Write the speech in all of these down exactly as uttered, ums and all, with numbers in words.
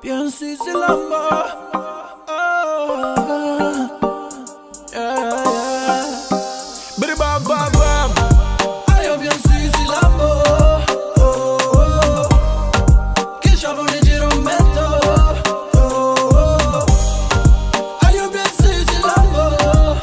Bien si si lamba. Bidi bam bam bam. Ayo bien si si lamba. Che sciavo ne giro metto. Ayo bien si si lamba.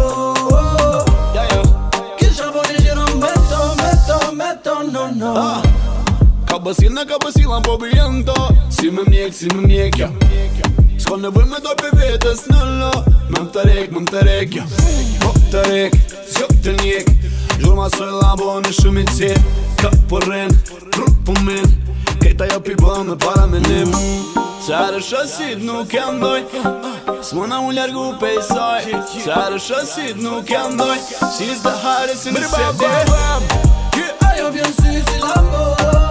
Che sciavo ne giro metto, metto, metto, no no. Kabasil na kabasil am po briento. Si me mjek, si me mjek, ja. S'ka nevoj me doj për vetës në lo. Me më të rek, me më të rek, ja. Po të rek, s'jo të njek. Gjur ma soj labo në shumë i cjet. Ka për ren, rrug për min. Kejta jo pi bëm me para me nim. Qarë shasit nuk e ndoj. S'mona u ljargu pe i saj. Qarë shasit nuk e ndoj. She's the hardest in the city. Ajo vjen si si lambo.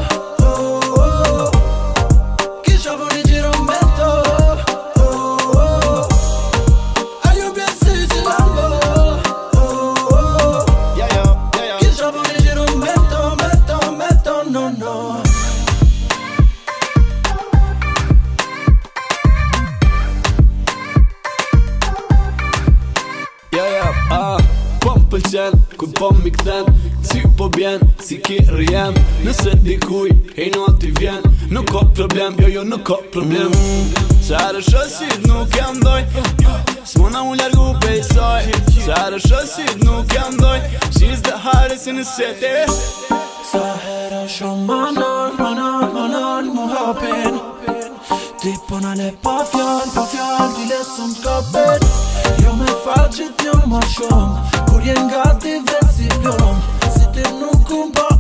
Kur po mi kthen, si po bjen, si ki rjem. Nëse dikuj, hej no ti vjen. Nuk ka problem, jo jo nuk ka problem. Qarë shasit nuk jam doj. S'mona u ljargu pe i saj. Qarë shasit nuk jam doj. She's the hardest in the city. Sa hera shumë manon, manon, manon mu hapin. Ti po nale pa fjall, pa fjall, ti lesëm t'kapin. Jo me faqit jo ma shumë. Kur jen gati vetë si plom. Si ti nuk kumpa